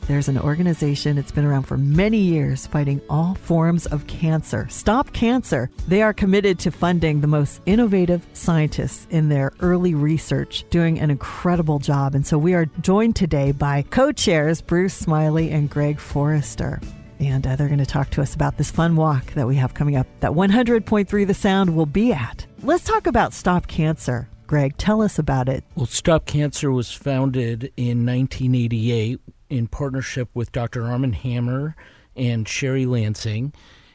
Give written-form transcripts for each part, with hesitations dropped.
There's an organization, it's been around for many years, fighting all forms of cancer. Stop Cancer. They are committed to funding the most innovative scientists in their early research, doing an incredible job. And so we are joined today by co-chairs Bruce Smiley and Greg Forrester. And they're going to talk to us about this fun walk that we have coming up that 100.3 The Sound will be at. Let's talk about Stop Cancer. Greg, tell us about it. Well, Stop Cancer was founded in 1988 in partnership with Dr. Armand Hammer and Sherry Lansing,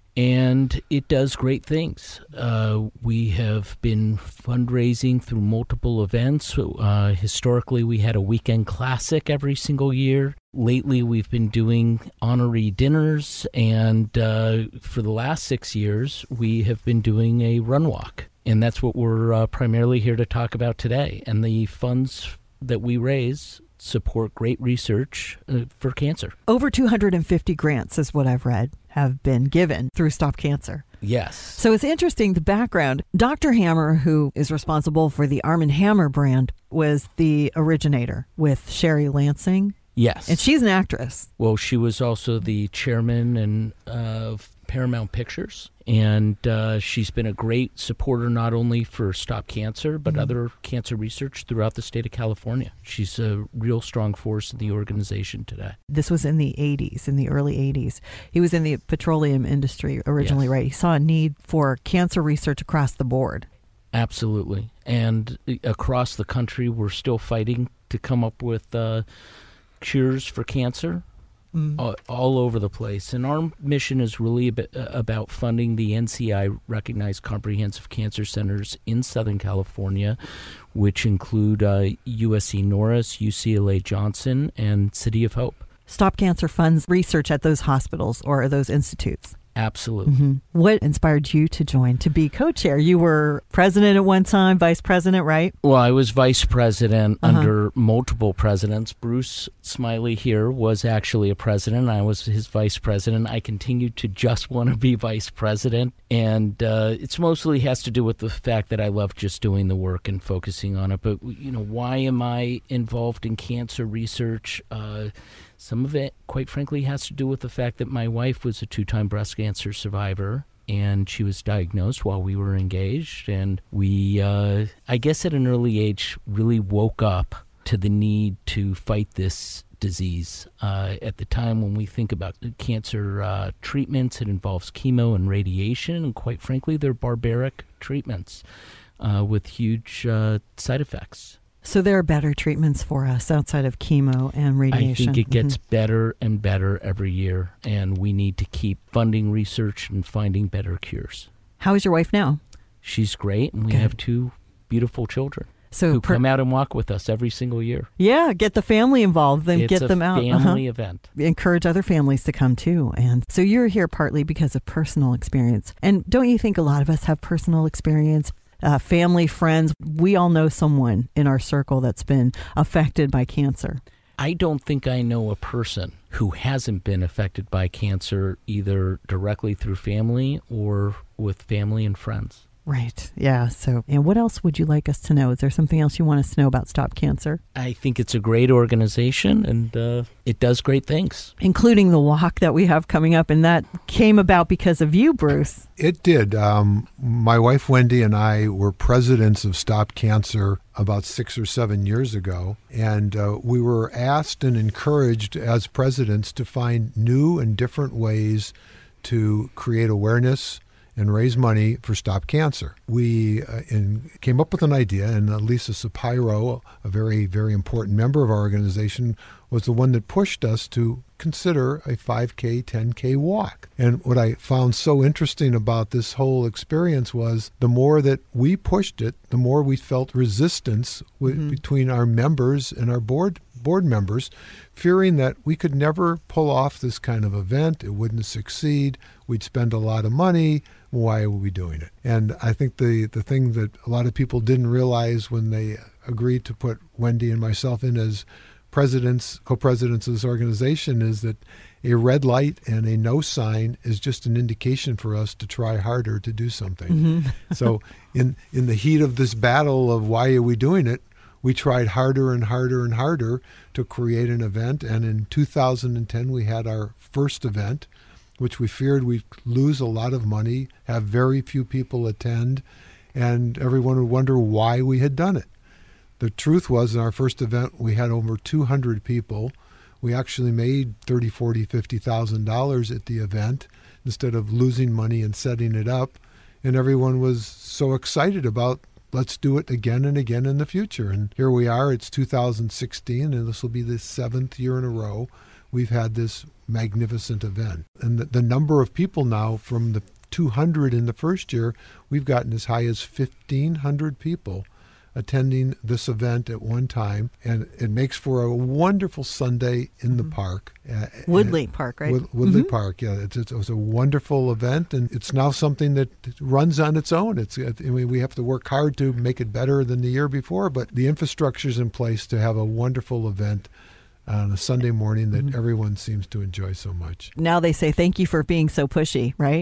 and it does great things. We have been fundraising through multiple events. Historically, we had a weekend classic every single year. Lately, we've been doing honoree dinners, and for the last 6 years, we have been doing a run walk. And that's what we're primarily here to talk about today. And the funds that we raise support great research for cancer. Over 250 grants, is what I've read, have been given through Stop Cancer. Yes. So it's interesting, the background. Dr. Hammer, who is responsible for the Arm & Hammer brand, was the originator with Sherry Lansing. Yes. And she's an actress. Well, she was also the chairman of Paramount Pictures, and she's been a great supporter not only for Stop Cancer, but other cancer research throughout the state of California. She's a real strong force in the organization today. This was in the 80s, in the early 80s. He was in the petroleum industry originally, yes. Right? He saw a need for cancer research across the board. Absolutely. And across the country, we're still fighting to come up with cures for cancer. All over the place. And our mission is really about funding the NCI-recognized comprehensive cancer centers in Southern California, which include USC Norris, UCLA Johnson, and City of Hope. Stop Cancer funds research at those hospitals or those institutes. Absolutely. Mm-hmm. What inspired you to join, to be co-chair? You were president at one time, vice president, right? Well, I was vice president under multiple presidents. Bruce Smiley here was actually a president. I was his vice president. I continued to just want to be vice president. And it's mostly has to do with the fact that I love just doing the work and focusing on it. But, why am I involved in cancer research? Some of it, quite frankly, has to do with the fact that my wife was a 2-time breast cancer survivor, and she was diagnosed while we were engaged. And we, I guess at an early age, really woke up to the need to fight this disease. At the time when we think about cancer treatments, it involves chemo and radiation, and quite frankly, they're barbaric treatments with huge side effects. So there are better treatments for us outside of chemo and radiation. I think it gets better and better every year, and we need to keep funding research and finding better cures. How is your wife now? She's great, and we have 2 beautiful children who come out and walk with us every single year. Yeah, get the family involved, then get them out. It's a family event. Encourage other families to come too. And so you're here partly because of personal experience. And don't you think a lot of us have personal experience? Family, friends, we all know someone in our circle that's been affected by cancer. I don't think I know a person who hasn't been affected by cancer either directly through family or with family and friends. Right. Yeah. So, and what else would you like us to know? Is there something else you want us to know about Stop Cancer? I think it's a great organization, and it does great things. Including the walk that we have coming up, and that came about because of you, Bruce. It did. My wife, Wendy, and I were presidents of Stop Cancer about 6 or 7 years ago, and we were asked and encouraged as presidents to find new and different ways to create awareness and raise money for Stop Cancer. We came up with an idea, and Lisa Sapiro, a very, very important member of our organization, was the one that pushed us to consider a 5K, 10K walk. And what I found so interesting about this whole experience was the more that we pushed it, the more we felt resistance between our members and our board members, fearing that we could never pull off this kind of event. It wouldn't succeed. We'd spend a lot of money. Why are we doing it? And I think the thing that a lot of people didn't realize when they agreed to put Wendy and myself in as co-presidents of this organization is that a red light and a no sign is just an indication for us to try harder to do something. So in the heat of this battle of why are we doing it, we tried harder and harder and harder to create an event. And in 2010, we had our first event, which we feared we'd lose a lot of money, have very few people attend, and everyone would wonder why we had done it. The truth was, in our first event, we had over 200 people. We actually made $30,000, $40,000, $50,000 at the event instead of losing money and setting it up. And everyone was so excited about, let's do it again and again in the future. And here we are, it's 2016, and this will be the 7th year in a row we've had this magnificent event. And the number of people now, from the 200 in the first year, we've gotten as high as 1,500 people attending this event at one time, and it makes for a wonderful Sunday in the park. Woodley Park, right? Woodley Park, yeah. It was a wonderful event, and it's now something that runs on its own. We have to work hard to make it better than the year before, but the infrastructure is in place to have a wonderful event on a Sunday morning that everyone seems to enjoy so much. Now they say, thank you for being so pushy, right?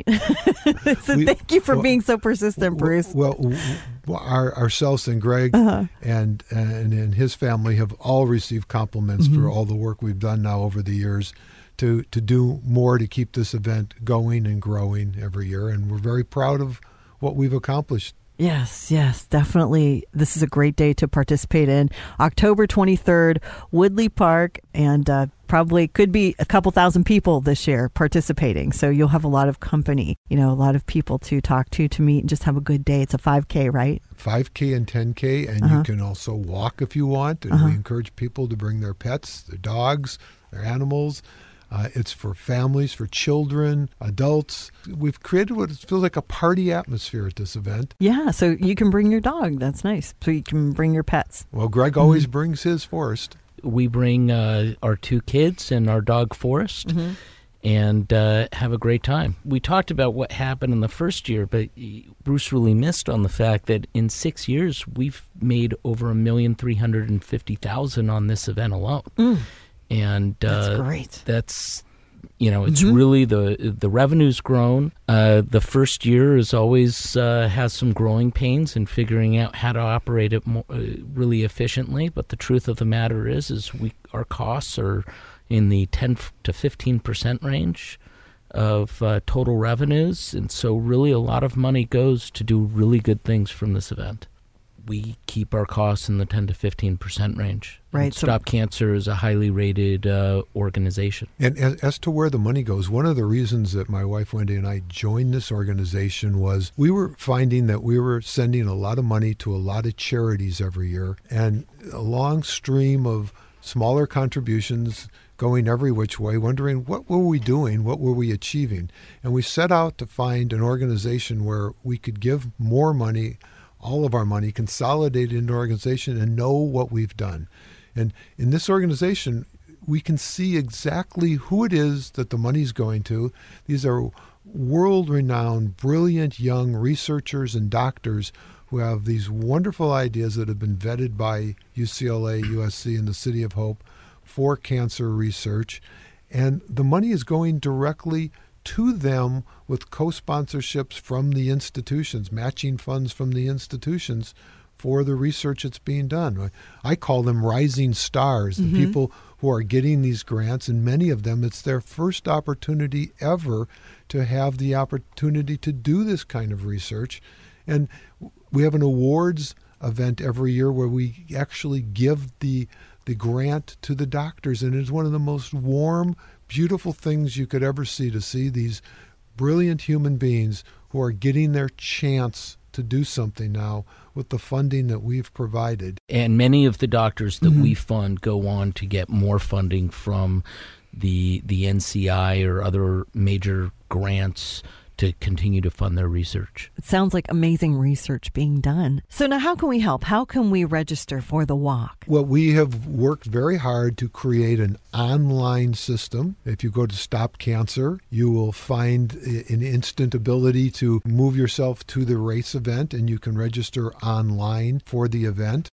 Thank you for being so persistent, Bruce. Well, ourselves and Greg and his family have all received compliments for all the work we've done now over the years to do more to keep this event going and growing every year. And we're very proud of what we've accomplished. Yes, definitely. This is a great day to participate in. October 23rd, Woodley Park, and probably could be a couple thousand people this year participating. So you'll have a lot of company, a lot of people to talk to meet and just have a good day. It's a 5K, right? 5K and 10K, and you can also walk if you want. And we encourage people to bring their pets, their dogs, their animals. It's for families, for children, adults. We've created what feels like a party atmosphere at this event. Yeah, so you can bring your dog. That's nice. So you can bring your pets. Well, Greg always brings his, Forrest. We bring our 2 kids and our dog, Forrest, and have a great time. We talked about what happened in the first year, but Bruce really missed on the fact that in 6 years, we've made over $1,350,000 on this event alone. And that's great. That's, it's really the revenue's grown. The first year is always has some growing pains in figuring out how to operate it more, really efficiently. But the truth of the matter is our costs are in the 10 to 15% range of total revenues, and so really a lot of money goes to do really good things from this event. We keep our costs in the 10 to 15% range. Right. Stop Cancer is a highly rated organization. And as to where the money goes, one of the reasons that my wife Wendy and I joined this organization was we were finding that we were sending a lot of money to a lot of charities every year, and a long stream of smaller contributions going every which way, wondering what were we doing, what were we achieving. And we set out to find an organization where we could give more money, all of our money, consolidated into an organization and know what we've done. And in this organization, we can see exactly who it is that the money's going to. These are world-renowned, brilliant young researchers and doctors who have these wonderful ideas that have been vetted by UCLA, USC, and the City of Hope for cancer research. And the money is going directly to them with co-sponsorships from the institutions, matching funds from the institutions for the research that's being done. I call them rising stars, the people who are getting these grants, and many of them, it's their first opportunity ever to have the opportunity to do this kind of research. And we have an awards event every year where we actually give the grant to the doctors, and it's one of the most warm, beautiful things you could ever see, to see these brilliant human beings who are getting their chance to do something now with the funding that we've provided. And many of the doctors that we fund go on to get more funding from the NCI or other major grants to continue to fund their research. It sounds like amazing research being done. So now how can we help? How can we register for the walk? Well, we have worked very hard to create an online system. If you go to Stop Cancer, you will find an instant ability to move yourself to the race event, and you can register online for the event.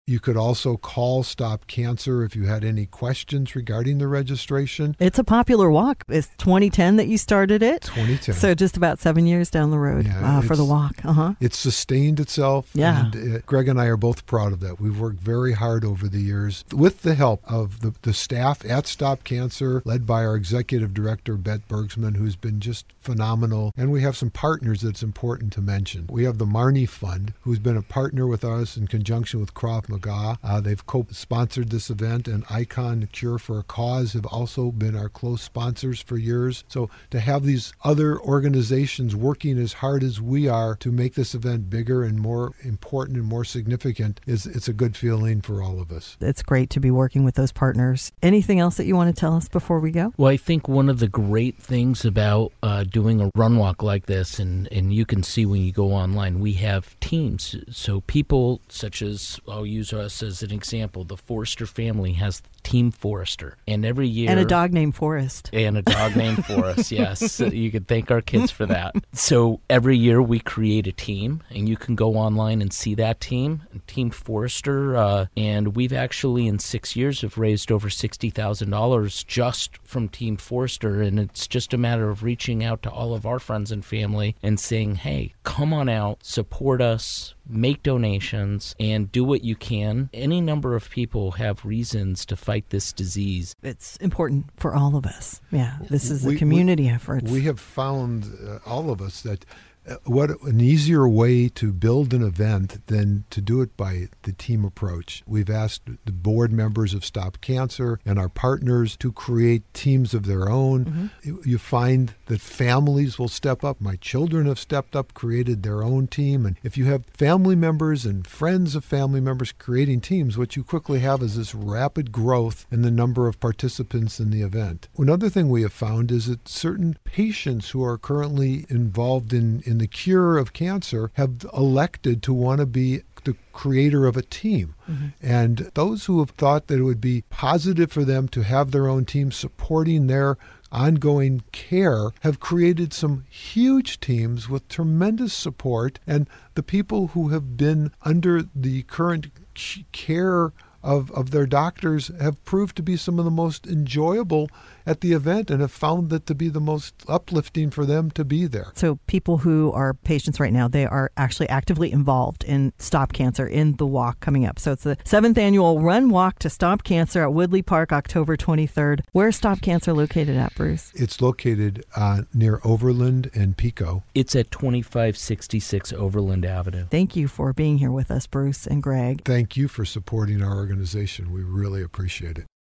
You could also call Stop Cancer if you had any questions regarding the registration. It's a popular walk. It's 2010 that you started it. 2010. So just about 7 years down the road for the walk. It's sustained itself. Yeah. And Greg and I are both proud of that. We've worked very hard over the years with the help of the staff at Stop Cancer, led by our executive director, Bette Bergsman, who's been just phenomenal. And we have some partners that's important to mention. We have the Marnie Fund, who's been a partner with us in conjunction with Krav Maga. They've co-sponsored this event, and Icon Cure for a Cause have also been our close sponsors for years. So to have these other organizations working as hard as we are to make this event bigger and more important and more significant, it's a good feeling for all of us. It's great to be working with those partners. Anything else that you want to tell us before we go? Well, I think one of the great things about doing a run walk like this, and you can see when you go online, we have teams. So people such as, I'll use us as an example, the Forrester family has Team Forrester. And every year... And a dog named Forrest. And a dog named Forrest, yes. So you can thank our kids for that. So every year we create a team, and you can go online and see that team, Team Forrester. And we've actually, in 6 years, have raised over $60,000 just from Team Forrester. And it's just a matter of reaching out to all of our friends and family and saying, hey, come on out, support us, make donations, and do what you can. Any number of people have reasons to fight this disease. It's important for all of us. Yeah, this is a community effort. We have found, all of us, that what an easier way to build an event than to do it by the team approach. We've asked the board members of Stop Cancer and our partners to create teams of their own. You find that families will step up. My children have stepped up, created their own team. And if you have family members and friends of family members creating teams, what you quickly have is this rapid growth in the number of participants in the event. Another thing we have found is that certain patients who are currently involved in the cure of cancer have elected to want to be the creator of a team. And those who have thought that it would be positive for them to have their own team supporting their ongoing care have created some huge teams with tremendous support. And the people who have been under the current care of their doctors have proved to be some of the most enjoyable at the event and have found that to be the most uplifting for them to be there. So people who are patients right now, they are actually actively involved in Stop Cancer in the walk coming up. So it's the 7th annual Run Walk to Stop Cancer at Woodley Park, October 23rd. Where's Stop Cancer located at, Bruce? It's located near Overland and Pico. It's at 2566 Overland Avenue. Thank you for being here with us, Bruce and Greg. Thank you for supporting our organization. We really appreciate it.